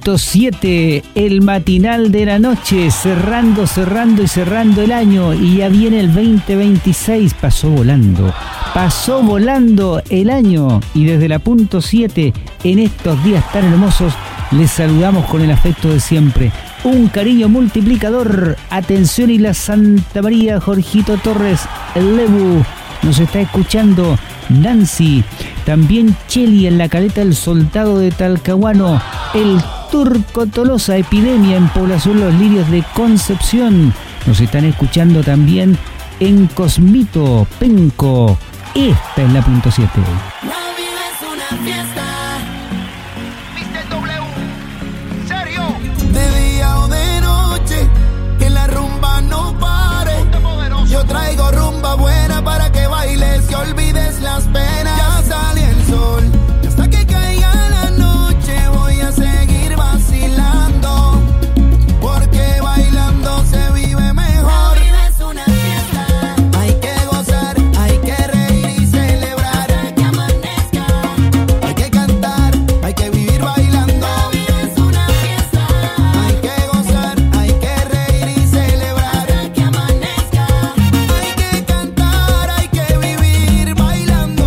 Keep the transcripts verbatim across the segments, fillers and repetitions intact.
punto siete, el matinal de la noche, cerrando, cerrando y cerrando el año, y ya viene el veinte veintiséis, pasó volando, pasó volando el año, y desde la punto siete, en estos días tan hermosos, les saludamos con el afecto de siempre, un cariño multiplicador, atención y la Santa María, Jorgito Torres, el Lebu, nos está escuchando, Nancy, también Cheli en la Caleta del Soldado de Talcahuano, el Turco Tolosa, Epidemia en Población Los Lirios de Concepción, nos están escuchando también en Cosmito, Penco, esta es la punto siete. La vida es una fiesta. mister W, serio. De día o de noche, que la rumba no pare. Yo traigo rumba buena para que bailes y olvides las penas. Ya sale el sol, y hasta que caiga la noche voy a seguir vacilando, porque bailando se vive mejor. La vida es una fiesta. Hay que gozar, hay que reír y celebrar. Hasta que amanezca. Hay que cantar, hay que vivir bailando. La vida es una fiesta. Hay que gozar, hay que reír y celebrar. Hasta que amanezca. Hay que cantar, hay que vivir bailando.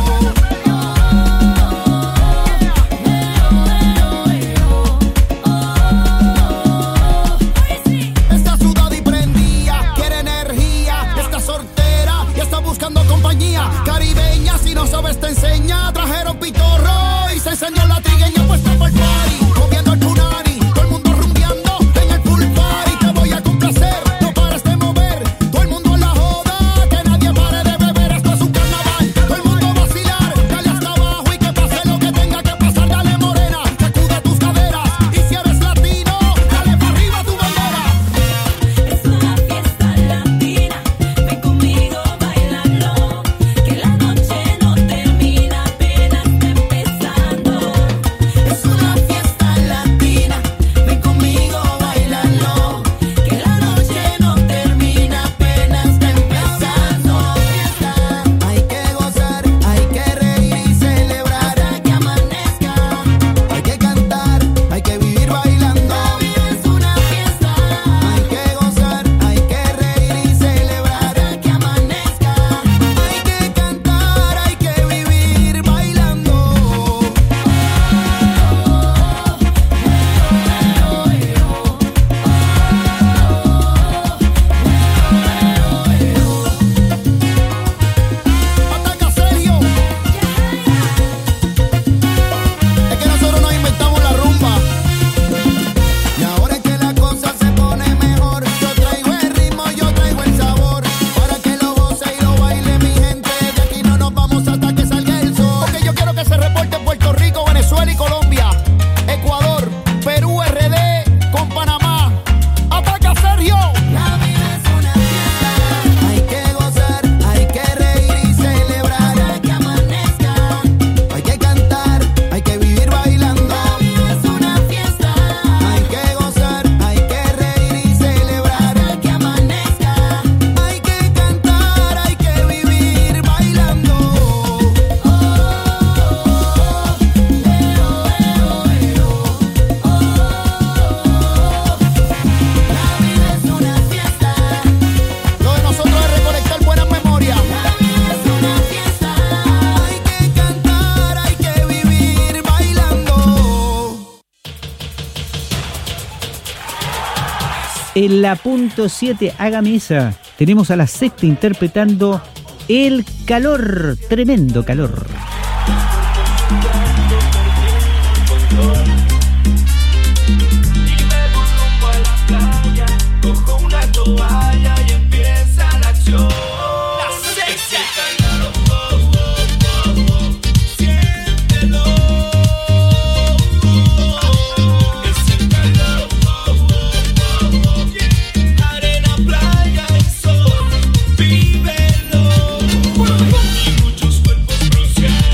Está sudada y prendía, quiere energía, está soltera y está buscando compañía. Caribeña, si no sabes te enseña. Trajeron pitorro y se enseñó la trigueña puesta por el party, moviendo el punani, todo el mundo rumbeando en el pool party. Te voy a complacer, no pares de mover, todo el mundo a la joda, que nadie pare de beber. Esto es un carnaval, todo el mundo a vacilar, dale hasta abajo y que pase lo que tenga que pasar. Dale morena, sacude tus caderas, y si eres latino, dale para arriba tu bandera. Es una fiesta latina, ven conmigo bailando, que la noche no termina, apenas está empezando. Es una fiesta latina, ven conmigo bailando, que la noche no termina, apenas está empezando. Hay que gozar, hay que reír y celebrar. Hasta que amanezca. Hay que cantar, hay que vivir bailando. La vida es una fiesta. Hay que gozar, hay que reír y celebrar. Hasta que amanezca. Hay que cantar, hay que vivir bailando. Ataca serio. Es que nosotros nos inventamos la rumba. Y ahora es que la cosa se pone mejor. Yo traigo el ritmo, yo traigo el sabor, para que lo goce y lo baile mi gente. De aquí no nos vamos hasta que salga el sol. Porque yo quiero que se reporte Puerto Rico, Venezuela y Colombia, Ecuador, Perú, R D, con Panamá. Ataca Sergio. La vida es una fiesta. Hay que gozar, hay que reír y celebrar. Hasta que amanezca. Hay que cantar, hay que vivir bailando. La vida es una fiesta. Hay que gozar, hay que reír y celebrar. Hasta que amanezca. Hay que cantar, hay que vivir bailando. La vida es una fiesta. Lo de nosotros es recolectar buenas memorias. La vida es una fiesta. Hay que cantar, hay que vivir bailando. En la punto siete, hágame esa, tenemos a la sexta interpretando El Calor, tremendo calor. Cojo una toalla y empieza la acción. La sexy. Siéntelo. Es el calor. Arena, playa y sol. Vívelo. Y muchos cuerpos bronceados.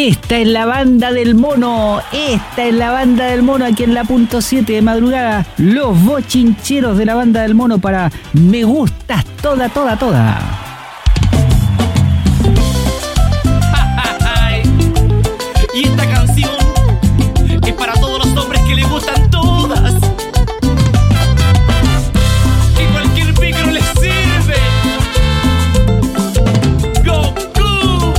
Esta es la banda del mono, esta es la banda del mono aquí en la punto siete de madrugada. Los bochincheros de la banda del mono para Me Gustas Toda, Toda, Toda. Y esta canción es para todos los hombres que les gustan todas. Que cualquier micro les sirve. Go, go.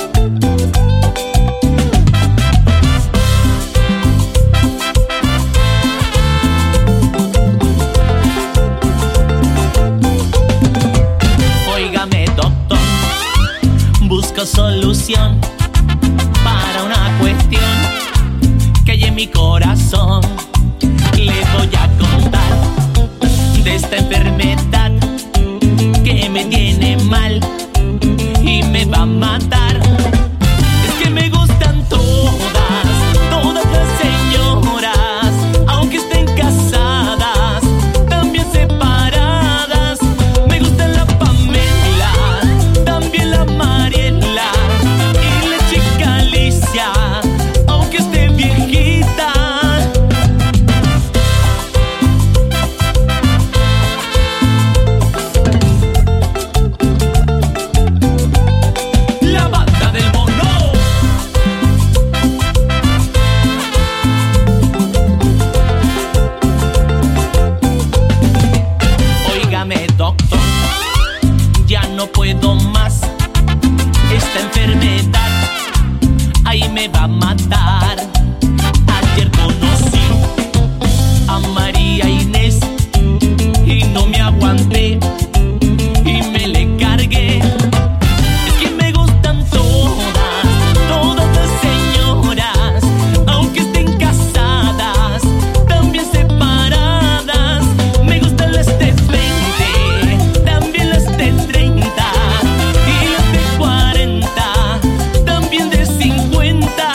Óigame, doctor, busco solución para una cuestión que hay en mi corazón. Le voy a contar de esta enfermedad que me tiene mal y me va a matar. Es que me gustan todas, todas las señoras, aunque estén casadas, también separadas. Me gustan la Pamela, también la Mariela, aunque esté viejita. La banda del mono. Óigame, doctor, ya no puedo más. Esta enfermedad ahí me va a matar. Ayer conocí a María Inés y no me aguanté y me le cargué. Es que me gustan todas, todas las señoras, aunque estén casadas, también separadas. Me gustan las de veinte, también las de treinta y las de cuarenta, también de cincuenta.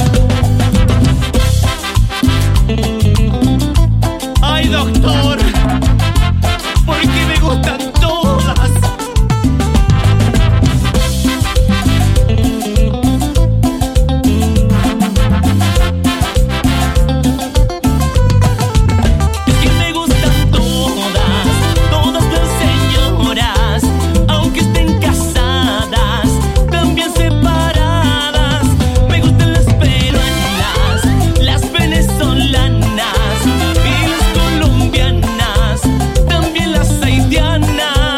Ay, doctor, ¿por qué me gustan todas? Es que me gustan todas, todas las señoras, aunque estén casadas, también separadas. Me gustan las peruanas, las venezolanas y las colombianas, también las haitianas.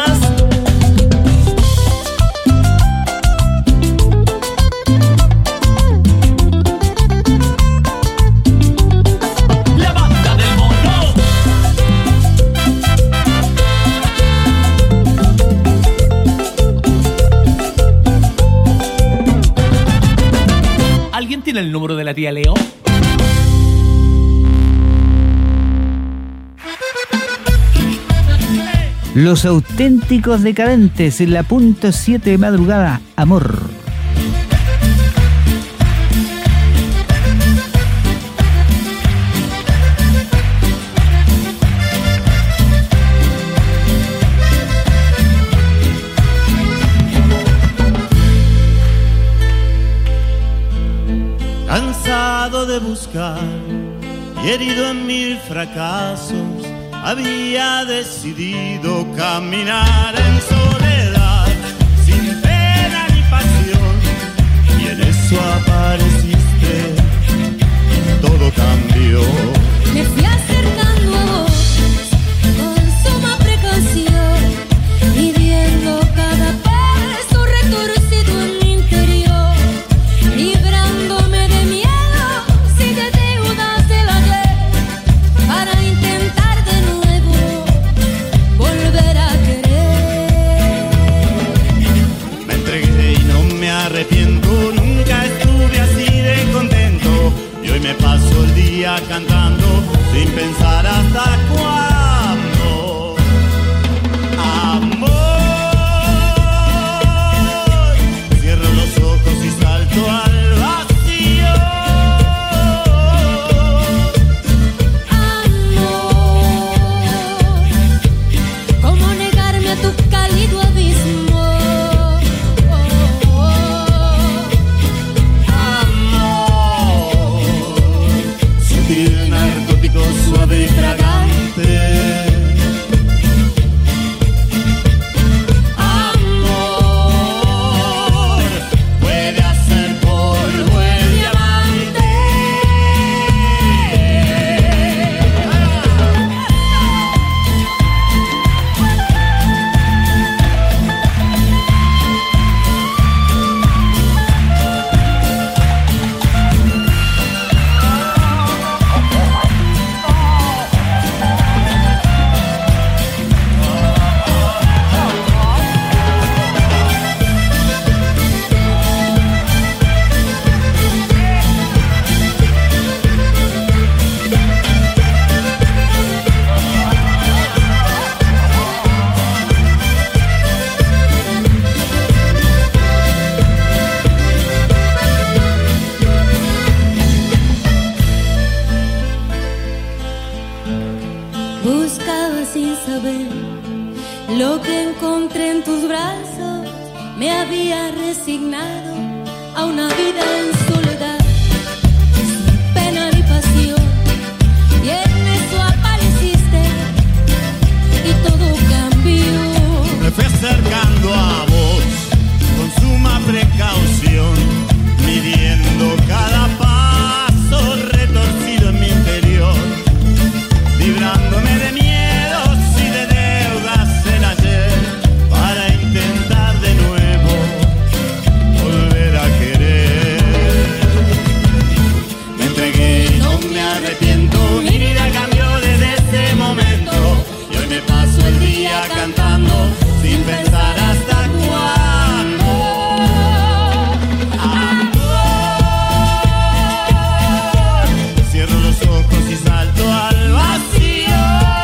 La banda del mono. ¿Alguien tiene el número de la tía Leo? Los auténticos decadentes en la punto siete de madrugada, amor. Cansado de buscar y herido en mil fracasos, había decidido caminar en soledad, sin pena ni pasión, y en eso apareciste, todo cambió. Me fui acercando a vos con suma precaución, midiendo cada paso retorcido en mi interior, librándome de miedo si de deudas del ayer, para intentar de nuevo volver a querer. Me entregué y no me arrepiento, nunca estuve así de contento, y hoy me paso el día cantando sin buscaba sin saber lo que encontré en tus brazos. Me había resignado a una vida en soledad, sin pena ni pasión, y en eso apareciste y todo cambió. Me fui acercando a vos con suma precaución, midiendo cada paso retorcido en mi interior, librándome de miedos y de deudas en ayer, para intentar de nuevo volver a querer. Me entregué y no me arrepiento, mi vida cambió desde ese momento, y hoy me paso el día cantando sin pensar hasta cuándo. Amor, cierro los ojos y salto al vacío.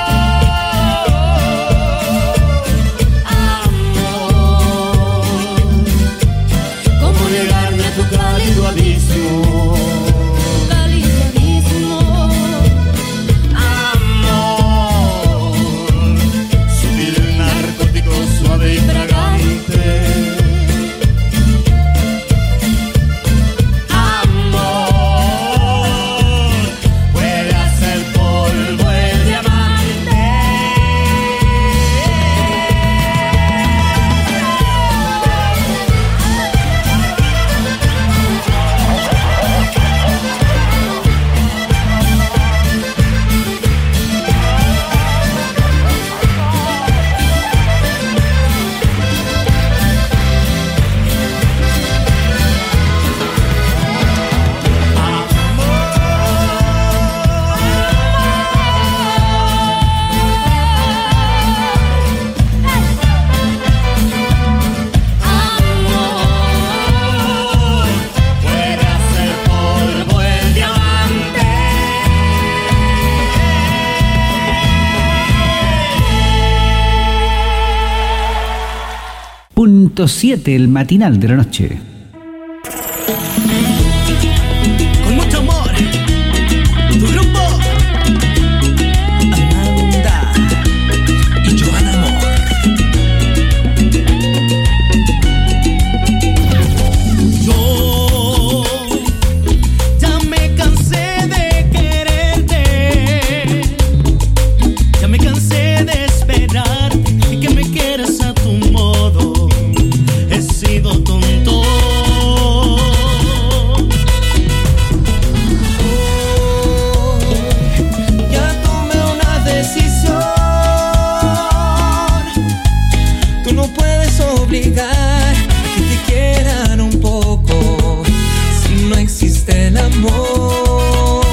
Amor, ¿cómo negarme a tu cálido abismo? Cálido abismo. Amor, sutil narcótico suave y fragante. Amor, puede hacer polvo el diamante. Amor, puede hacer polvo el diamante. Punto siete, el matinal de la noche. Con mucho amor, tu grupo Amanda y Joana Amor. Yo ya me cansé de quererte, ya me cansé de esperar y que me quieras a tu modo. He sido tonto. Ya tomé una decisión. Tú no puedes obligar a que te quieran un poco si no existe el amor.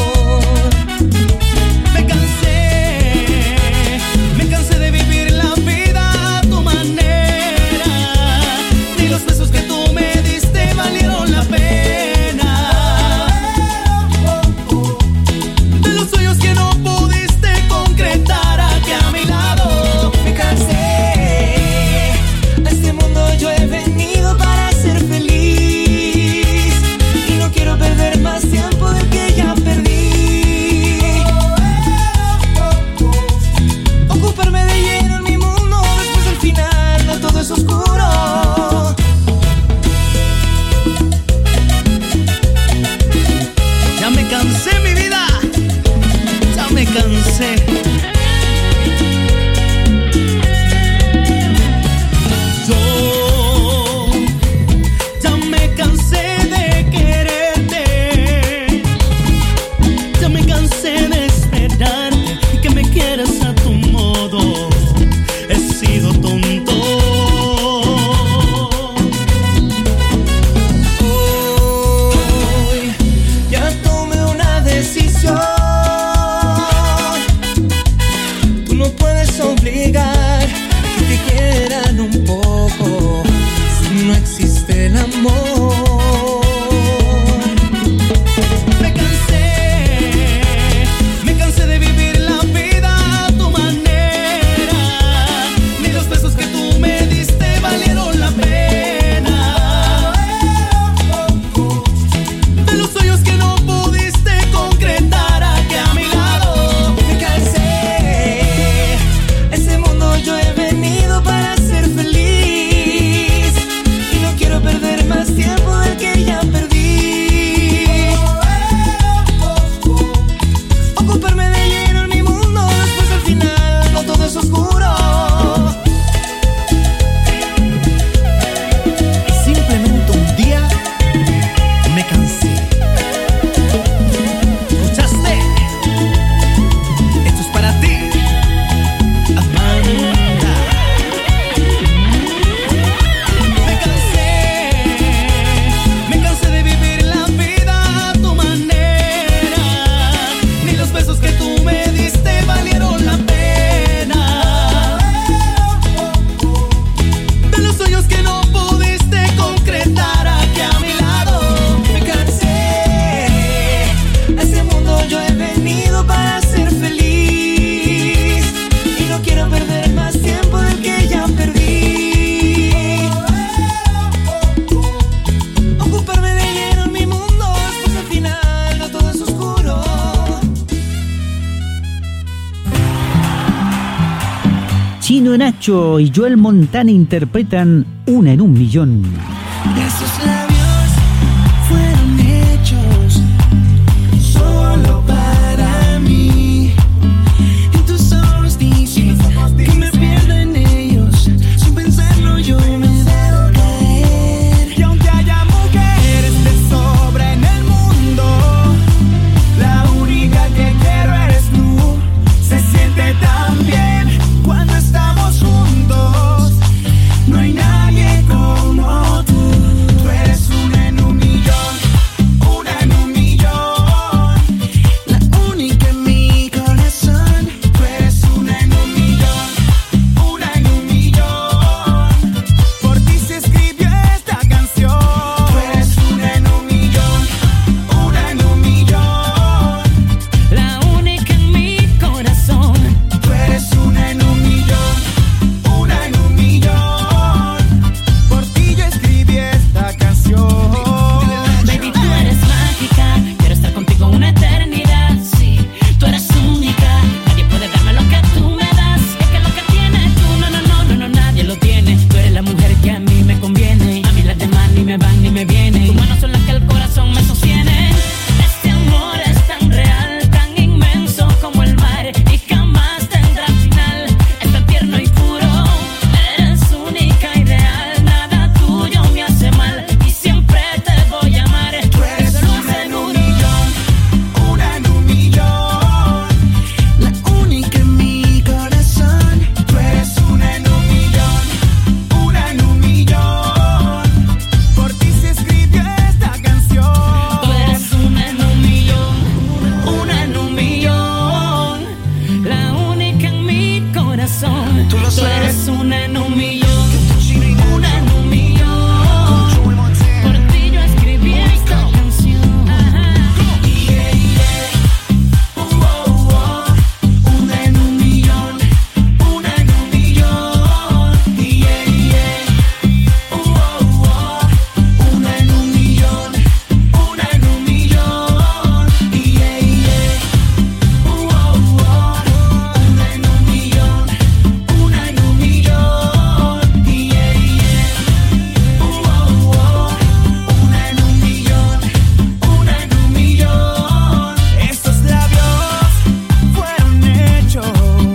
Me cansé, me cansé de vivir la vida a tu manera. Ni los besos que tú me diste valieron la pena. De los sueños que no pudiste concretar aquí a mi lado. Me cansé. A este mundo yo he venido para ser feliz y no quiero perder más tiempo del que ya perdí. Ocuparme de lleno en mi mundo después del final, no todo es oscuro. Ya me cansé, mi vida, ya me cansé. Yo ya me cansé de quererte, ya me cansé de esperarte y que me quieras a tu modo. He sido tonto. Hoy ya tomé una decisión. Tú no puedes obligar a que te quieran un poco si no existe el amor. Me cansé, me cansé de vivir la vida a tu manera. Ni los besos que tú me diste valieron la pena. De los sueños que no pudiste concretar aquí a mi lado. Me cansé. Chino Nacho y Joel Montana interpretan Una en un millón. Esos labios fueron hechos solo para mí. Y tus ojos dicen que me pierdo en ellos. Sin pensarlo yo me dejo caer. Y aunque haya mujeres de sobra en el mundo, la única que quiero eres tú. Se siente tan bien cuando estamos juntos. No hay nadie como tú. Tú eres una en un millón, una en un millón. La única en mi corazón. Tú eres una en un millón, una en un millón. Por ti se escribió esta canción. Tú eres una en un millón, una en un millón. La única en mi corazón. Tú eres una en un millón, una en un millón. Por ti yo escribí esta canción. Baby, tú eres mágica. Quiero estar contigo una eternidad. Sí, tú eres única. Nadie puede darme lo que tú me das. Es que lo que tienes tú, no, no, no, no, no, nadie lo tiene. Tú eres la mujer que a mí me conviene. A mí las demás ni me van ni me vienen. Tus manos son las que el corazón me sostiene. Este amor es tan real, tan inmenso como el mar, y jamás tendrá final. Es tan tierno y puro. Eres única y real. Nada tuyo me hace mal y siempre te voy a amar. Tú eres una en un millón, una en un millón. La única en mi corazón. Tú eres una en un millón, una en un millón. Por ti se escribió esta canción. Tú eres una en un millón, una en un millón. La única en mi corazón. Tú eres una en un millón, una en un millón. Por ti yo escribí esta canción. Yeah, yeah. Uh, oh, oh. Una en un millón, una en un millón. Yeah, yeah. Uh, oh, oh. Una en un millón, una en un millón. Yeah, yeah. Uh, oh, oh. Una en un millón, una en un millón. Yeah, yeah. Uh, oh, oh. Una en un millón, una en un millón. Estos labios fueron hechos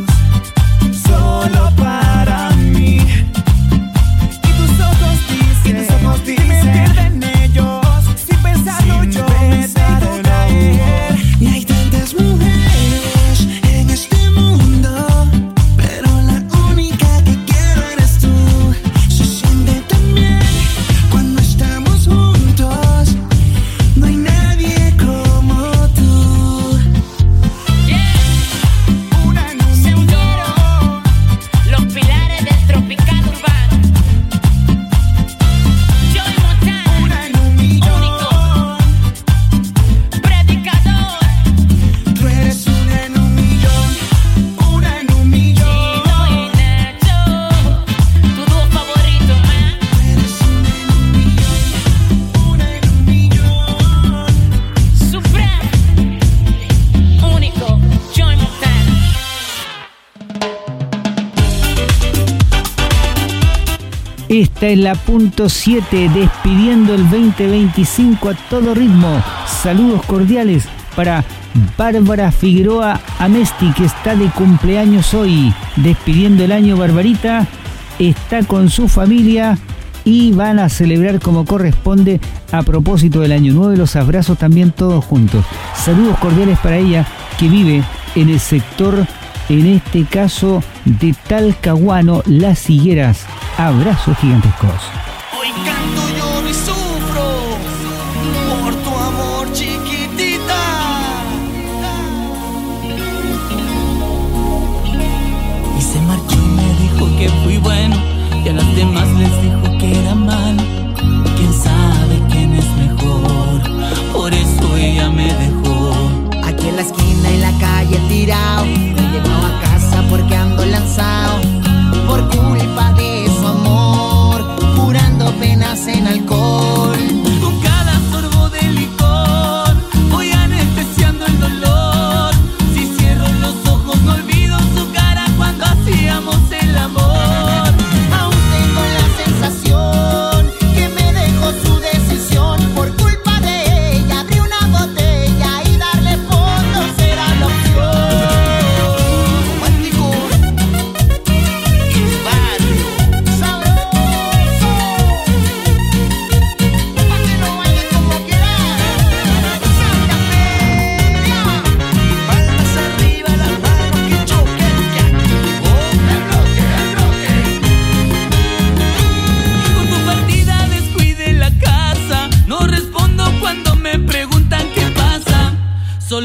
solo para mí. Y tus ojos dicen que me pierden ellos. Sin pensarlo yo me dejo caer. Y hay tantas mujeres en este mundo, pero la única que quiero eres tú. Se siente tan bien cuando estamos juntos. No hay nadie como tú. Una en un millón. Los pilares del tropical urbano. Joel Montana. Una en un millón. Predicador. Tú eres una en un millón, una en un millón. Chino y Nacho, tu dúo favorito, ¿eh? Tú eres una en un millón, una en un millón. Supreme, único, Joel Montana. Esta es la punto siete, despidiendo el veinte veinticinco a todo ritmo. Saludos cordiales para Bárbara Figueroa Amesti, que está de cumpleaños hoy. Despidiendo el año, Barbarita está con su familia y van a celebrar como corresponde a propósito del año nuevo y los abrazos también todos juntos. Saludos cordiales para ella, que vive en el sector, en este caso de Talcahuano, Las Higueras. Abrazos gigantescos. Hoy canto, lloro y sufro por tu amor, chiquitita. Y se marchó y me dijo que fui bueno, y a las demás les dijo que era malo. Quién sabe quién es mejor, por eso ella me dejó. Aquí en la esquina, en la calle tirado, me llevó a casa porque ando lanzado. Por culpa de su amor, curando penas en alcohol. Con cada sorbo de licor voy anestesiando el dolor. Si cierro los ojos no olvido su cara cuando hacíamos el amor.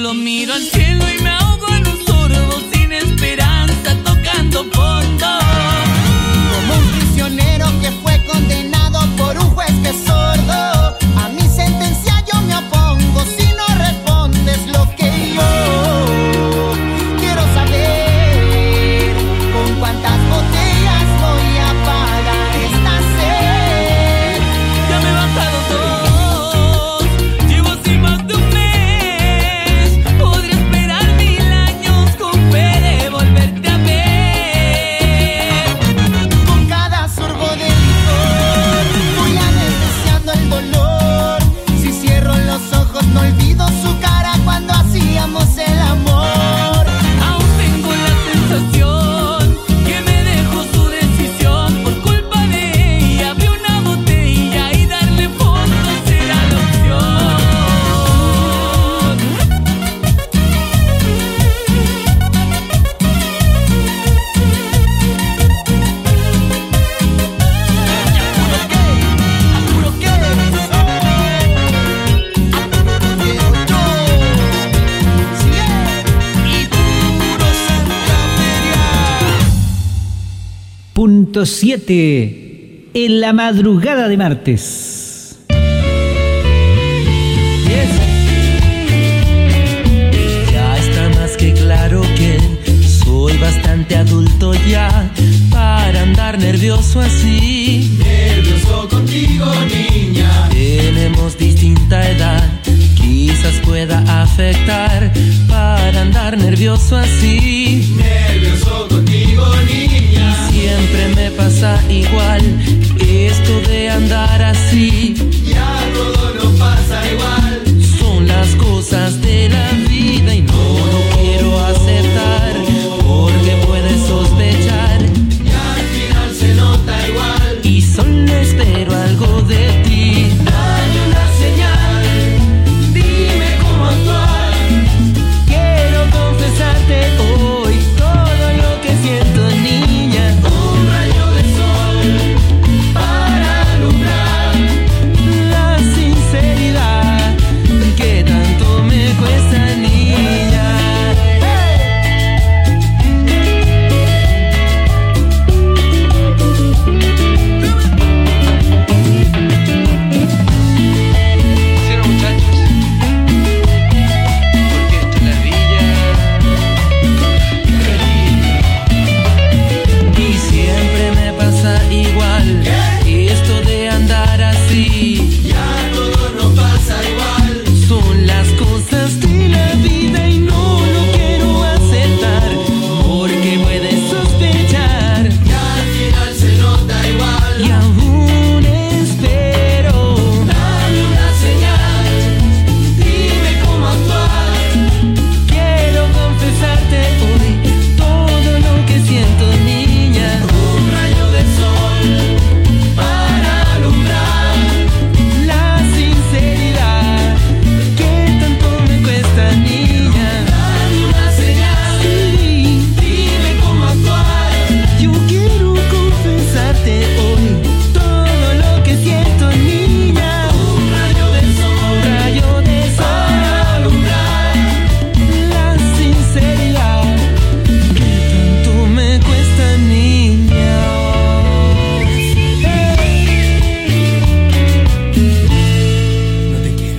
Solo miro al cielo y me ahogo en un sorbo sin esperanza, tocando fondo. Como un prisionero que fue condenado por un juez que es sordo, a mi sentencia yo me opongo si no respondes lo que yo quiero saber. ¿Con cuántas botellas voy a pagar esta sed? Ya me he bajado dos, llevo sin más de un mes. Podría esperar mil años con fe de volverte a ver. Con cada sorbo de licor voy anestesiando el dolor. Si cierro los ojos no olvido su cara cuando hacíamos el amor. Aún tengo la sensación que me dejó su decisión. Por culpa de ella abrí una botella y darle fondo será la opción. Apuro que, apuro que quiero yo. Si es y puro Santa Feria. Punto siete. En la madrugada de martes. Ya está más que claro que soy bastante adulto ya para andar nervioso así. Nervioso contigo, niña. Tenemos distinta edad, quizás pueda afectar para andar nervioso así. Nervioso contigo, niña. Siempre me pasa igual esto de andar así. Ya todo no pasa igual. Son las cosas de la vida y no lo quiero aceptar porque puedes sospechar Y al final se nota igual. y solo espero algo de ti. Dame una señal. Dime cómo actuar. Quiero confesarte hoy todo lo que siento, niña. Un rayo de sol para alumbrar. La sinceridad que tanto me cuesta, niña. Hicieron muchachos, porque esto es la villa. Y siempre me pasa igual esto de andar así. Ya todo no pasa igual. Son las cosas de la vida y no lo quiero aceptar porque puedes sospechar Y al final se nota igual. y aún espero. Dame una señal. Dime cómo actuar. Quiero confesarte hoy todo lo que siento, niña. Un rayo de sol para alumbrar. La sinceridad que tanto me cuesta, niña. Dame una señal. Sí, Dime cómo actuar. yo quiero confesarte hoy todo lo que siento, niña. Un rayo de sol Rayo de sol, para alumbrar. la sinceridad que tanto me cuesta, niña. No te quiero.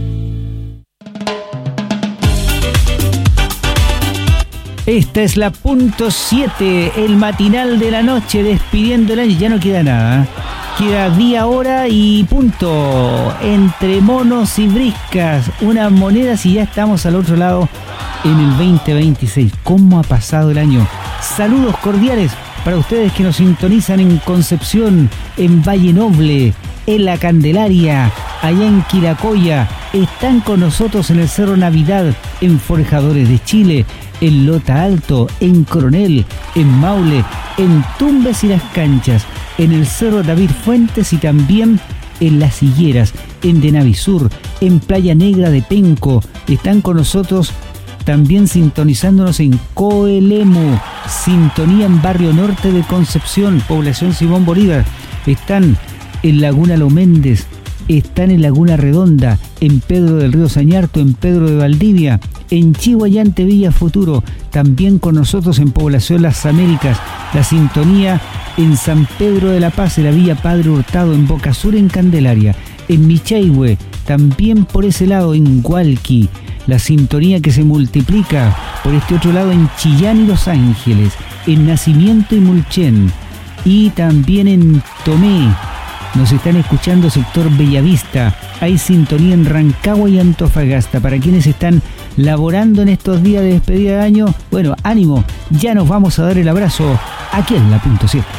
Esta es la punto siete, el matinal de la noche, despidiendo el año. Ya no queda nada. Queda día, hora y punto. Entre monos y briscas, unas monedas y ya estamos al otro lado en el veinte veintiséis. ¿Cómo ha pasado el año? Saludos cordiales para ustedes que nos sintonizan en Concepción, en Valle Noble, en La Candelaria, allá en Quiracoya. Están con nosotros en el Cerro Navidad, en Forjadores de Chile, en Lota Alto, en Coronel, en Maule, en Tumbes y Las Canchas, en el Cerro David Fuentes y también en Las Higueras, en Denavisur, en Playa Negra de Penco. Están con nosotros también sintonizándonos en Coelemu, sintonía en Barrio Norte de Concepción, población Simón Bolívar. Están en Laguna Lo Méndez, están en Laguna Redonda, en Pedro del Río Sañarto, en Pedro de Valdivia, en Chihuayante, Villa Futuro, también con nosotros en Población Las Américas, la sintonía en San Pedro de la Paz, en la Villa Padre Hurtado, en Boca Sur, en Candelaria, en Michaihue, también por ese lado en Hualqui, la sintonía que se multiplica por este otro lado en Chillán y Los Ángeles, en Nacimiento y Mulchen, y también en Tomé. Nos están escuchando sector Bellavista, hay sintonía en Rancagua y Antofagasta. Para quienes están laborando en estos días de despedida de año, bueno, ánimo, ya nos vamos a dar el abrazo aquí en la punto siete.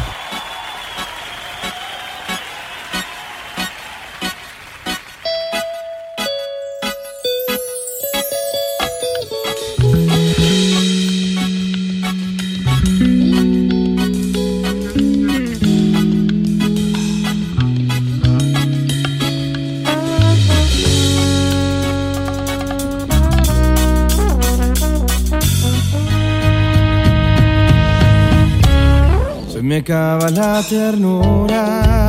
Me acaba la ternura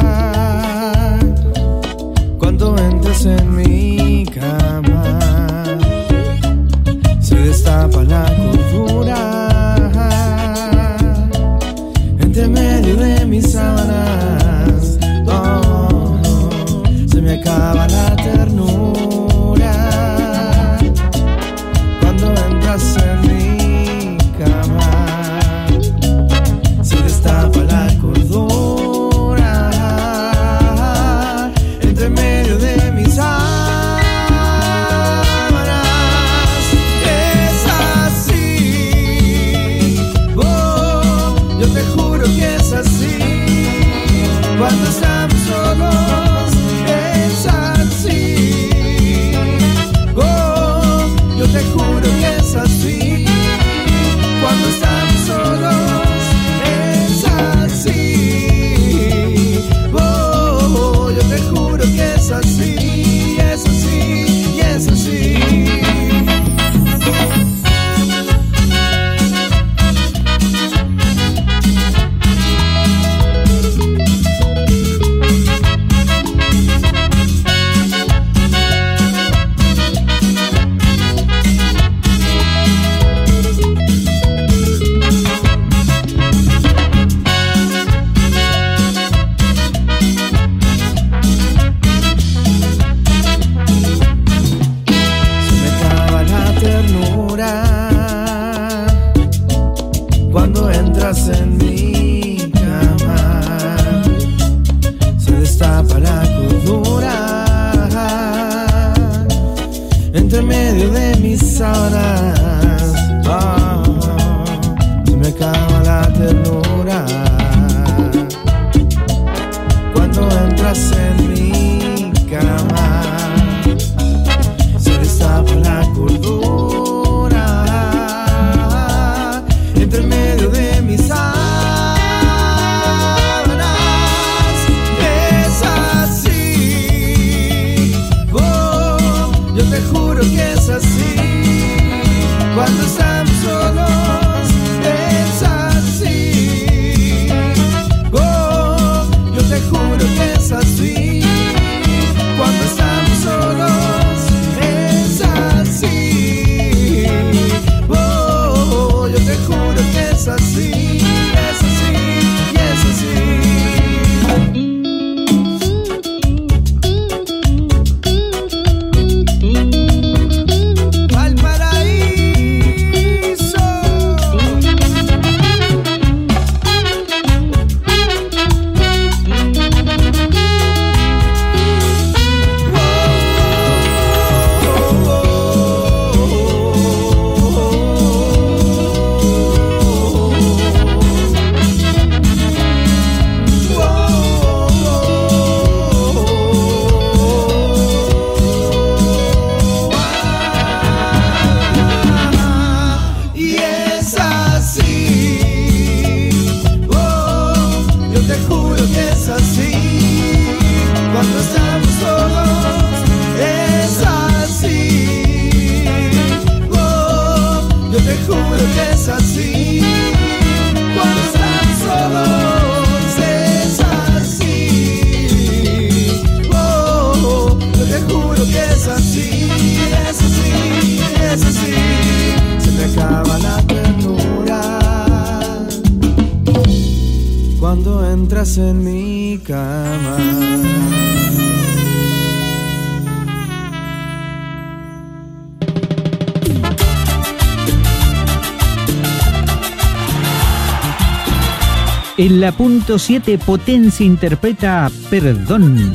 cuando entras en mi cama, se destapa la cordura entre medio de mis sábanas. Oh, se me acaba la ternura cuando entras en mi cama, destapa la cordura entre medio de mis sábanas. Es así, oh, yo te juro que es así. Cuando estamos solos es así, oh, yo te juro que es así. Cuando estamos solos así, oh, yo te juro que es así, es así, es así. Cuando entras en mi cama, se destapa la cordura entre medio de mis sábanas. Oh, se me acaba la ternura cuando entras en mi cama, se destapa la cordura entre medio de mis sábanas. Es así, oh, yo te juro que es así. Cuando estamos solos es así, cuando entras en mi cama. En la punto siete, Potencia interpreta Perdón.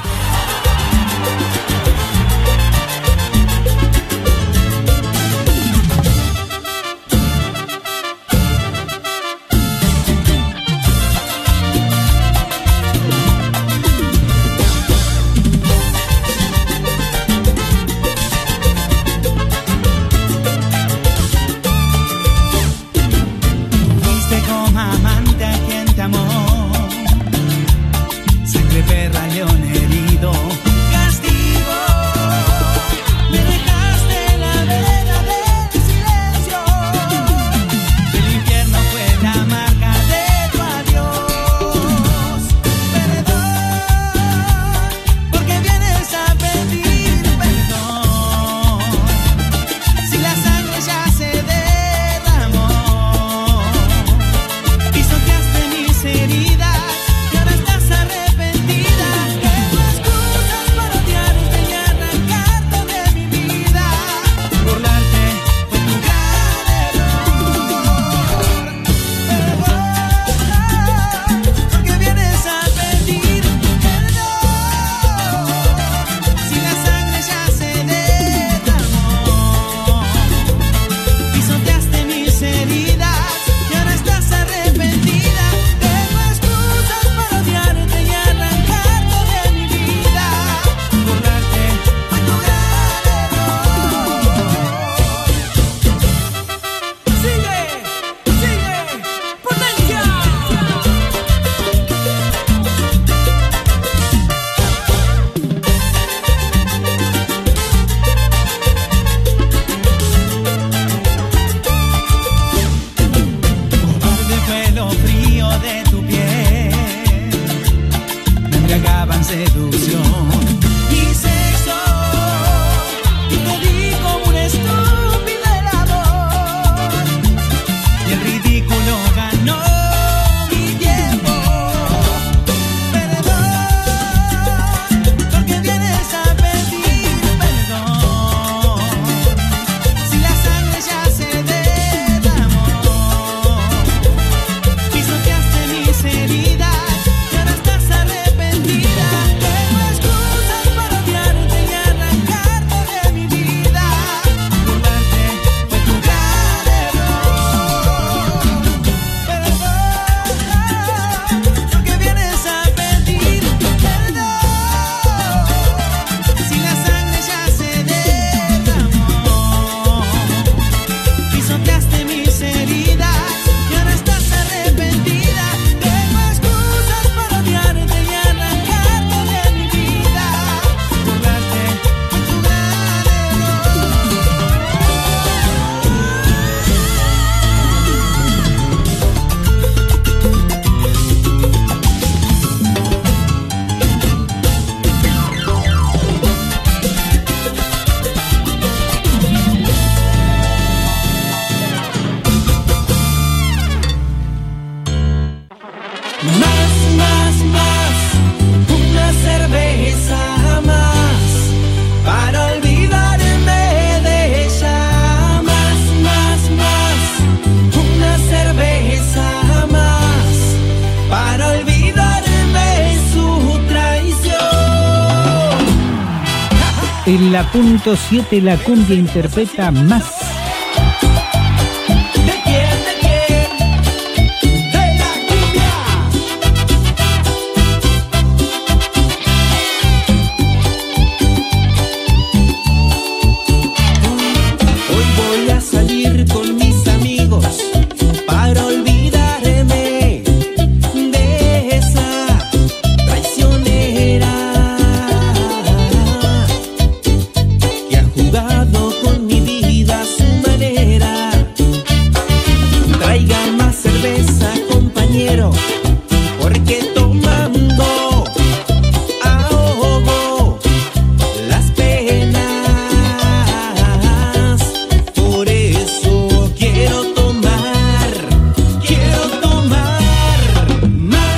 En la punto siete, la cumbia interpreta Más. Quiero tomar más.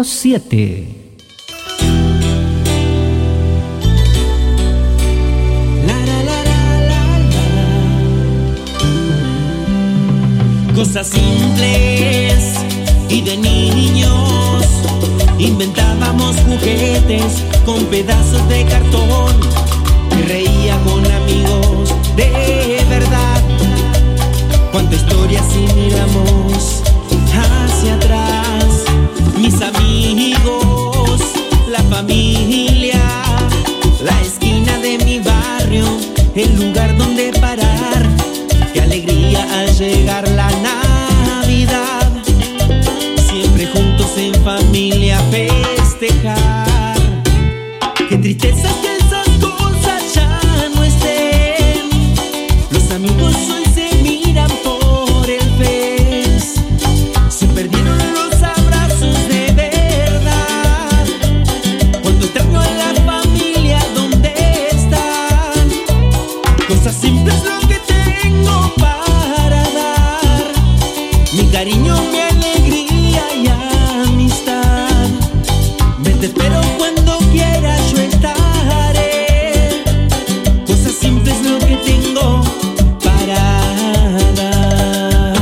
cinco siete. Cosas simples y de niños inventábamos juguetes con pedazos de cartón y reía con amigos de verdad. Cuánta historia si miramos hacia atrás, mis amigos, la familia, la esquina de mi barrio, el lugar donde parar. Qué alegría al llegar la Navidad, siempre juntos en familia festejar. Qué tristeza que esas cosas ya no estén, los amigos hoy se miran por el Face, se perdieron los abrazos de verdad. Cuando extraño a la familia, ¿dónde están? Cosas simples lo que tengo para dar, mi cariño, mi alegría y amistad. Me te espero cuando quieras, yo estaré. Cosas simples lo que tengo para dar.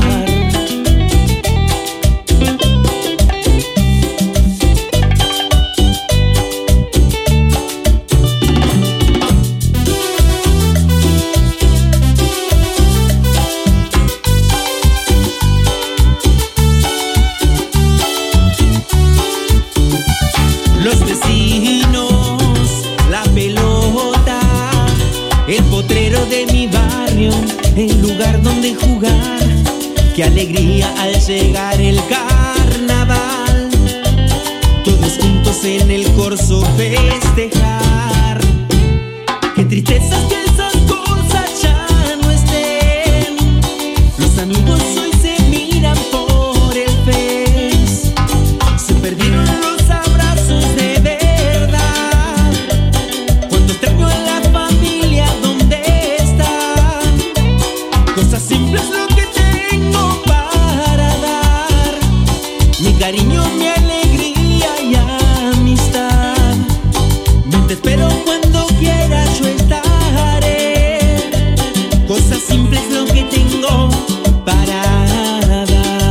Los vecinos, la pelota, el potrero de mi barrio, el lugar donde jugar. Qué alegría al llegar el carnaval, todos juntos en el corso festejar. Qué tristeza que esas cosas ya no estén, los amigos hoy se miran por el Face, se perdieron los abrazos de verdad. Cuando extraño a la familia, ¿dónde están? Cosas simples lo que tengo para dar, mi cariño, mi alegría y amistad. Ven, te espero cuando quieras, yo estaré. Cosas simples lo que tengo para dar.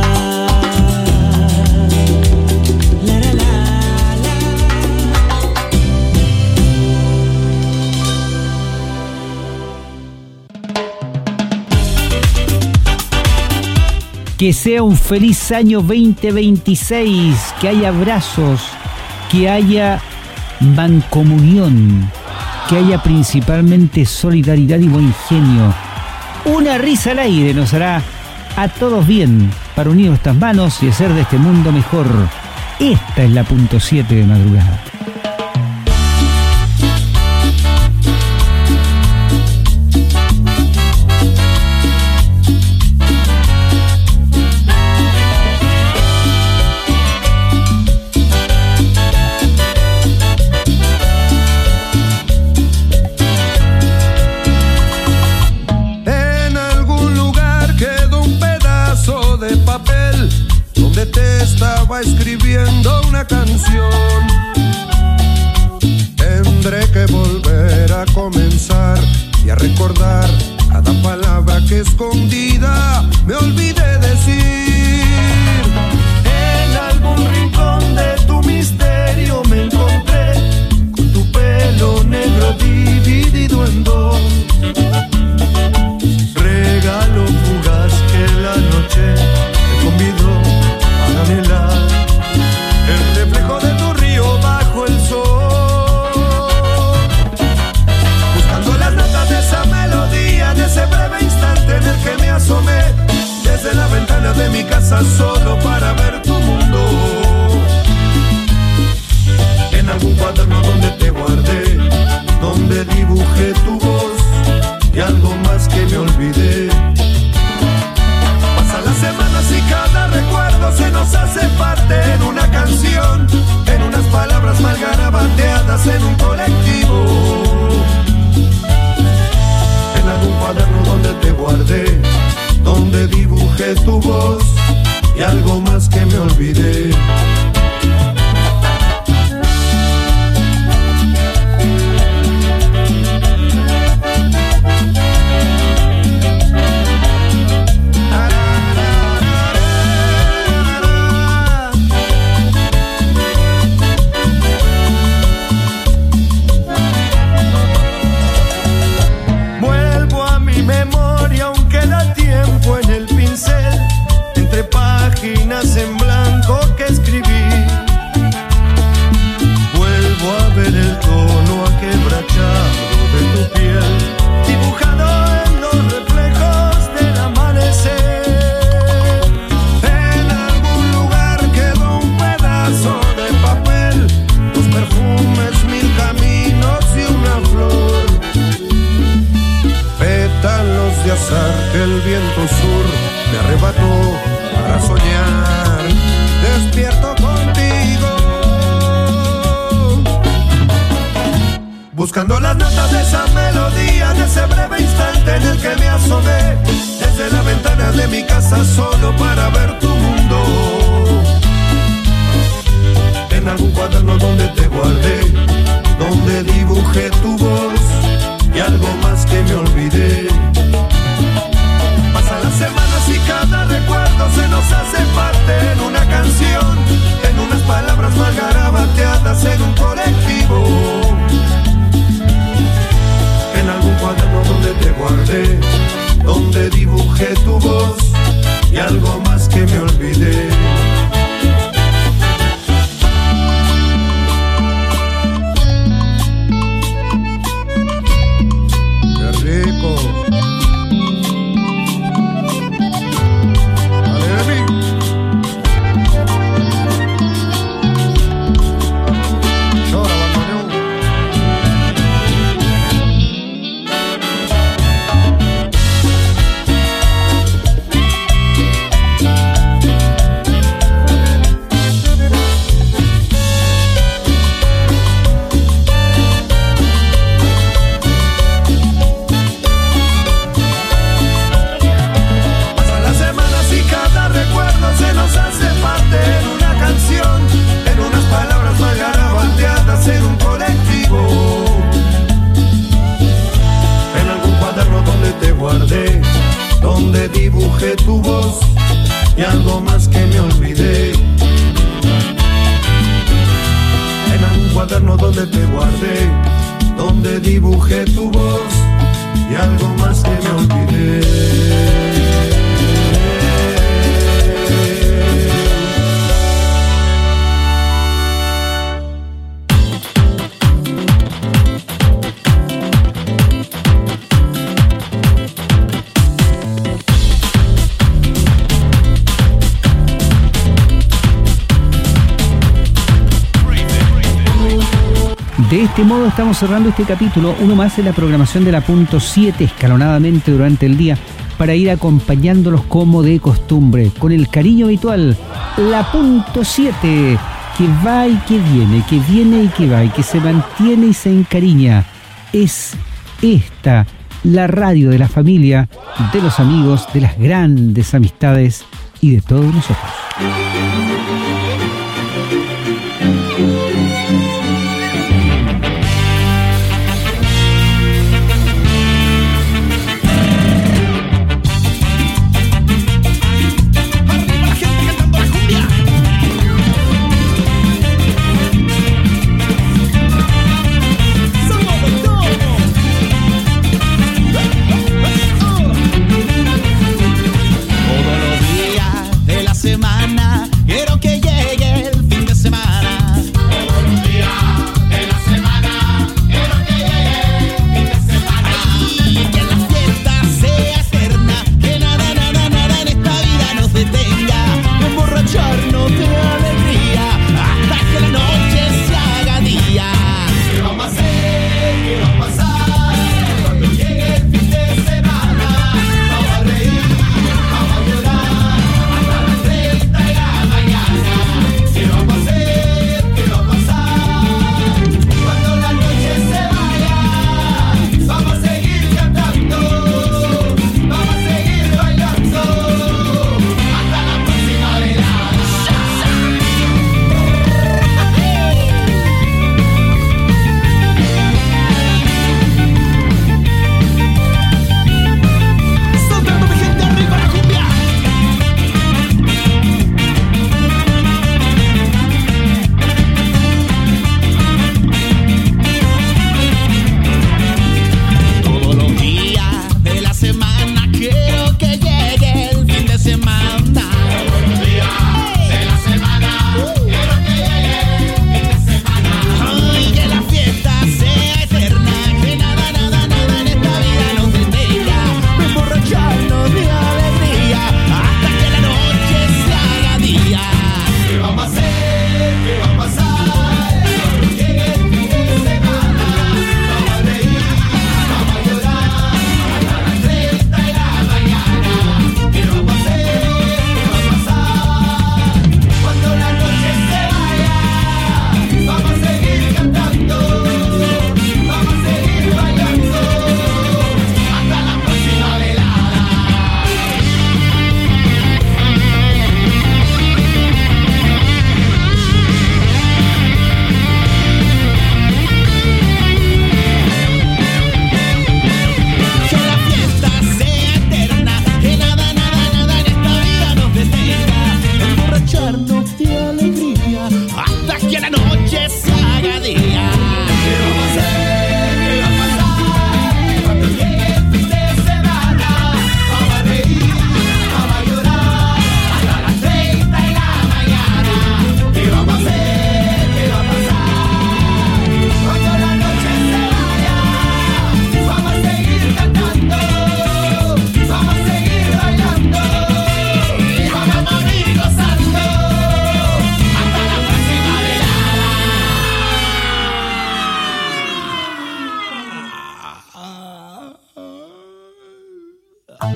La, la, la, la. Que sea un feliz año veinte veintiséis, que haya abrazos, que haya mancomunión, que haya principalmente solidaridad y buen genio. Una risa al aire nos hará a todos bien para unir nuestras manos y hacer de este mundo mejor. Esta es la punto siete de madrugada. En algún lugar quedó un pedazo de papel donde te estaba escribiendo una canción. Tendré que volver a comenzar y a recordar cada palabra que escondida me olvidé decir. En algún rincón de tu misterio me encontré con tu pelo negro dividido en dos. Regalo fugaz que la noche te convidó a anhelar el reflejo de tu río bajo el sol. Buscando las notas de esa melodía, de ese breve instante en el que me asomé desde la ventana de mi casa solo para ver tu mundo. En algún cuaderno donde te guardé, donde dibujé tu voz y algo más que me olvidé. Pasan las semanas y cada recuerdo se nos hace parte en una canción, en unas palabras mal garabateadas en un colectivo. En algún cuaderno donde te guardé, donde dibujé tu voz y buscando las notas de esa melodía, de ese breve instante en el que me asomé desde la ventana de mi casa solo para ver tu mundo. En algún cuaderno donde te guardé, donde dibujé tu voz y algo más que me olvidé. Pasan las semanas y cada recuerdo se nos hace parte en una canción, en unas palabras mal garabateadas en un colectivo. En algún cuaderno donde te guardé, donde dibujé tu voz y algo más que me olvidé. Qué rico. Donde dibujé tu voz y algo más que me olvidé. En algún cuaderno donde te guardé, donde dibujé tu voz y algo más que me olvidé. De este modo estamos cerrando este capítulo, uno más en la programación de la punto siete, escalonadamente durante el día, para ir acompañándolos como de costumbre, con el cariño habitual. La punto siete, que va y que viene, que viene y que va, y que se mantiene y se encariña. Es esta, la radio de la familia, de los amigos, de las grandes amistades y de todos nosotros. Semana quiero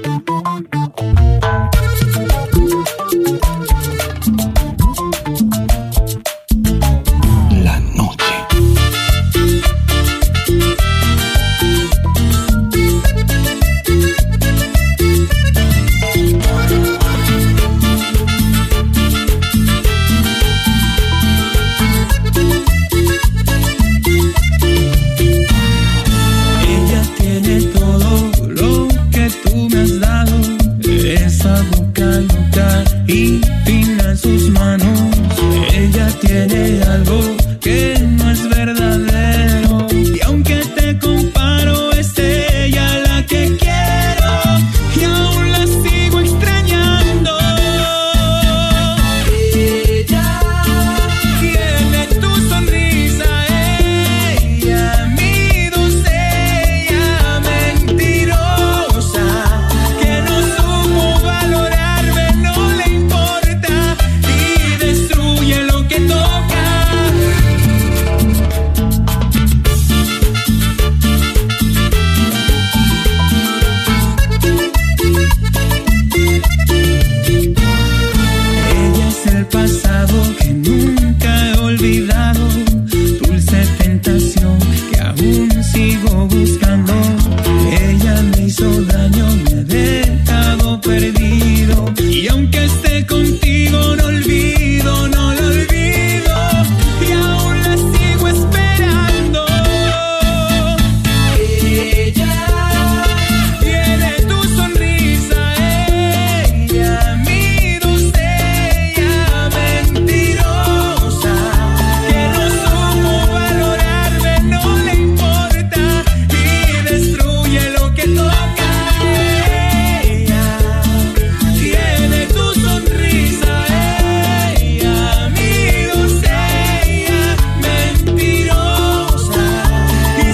Thank you.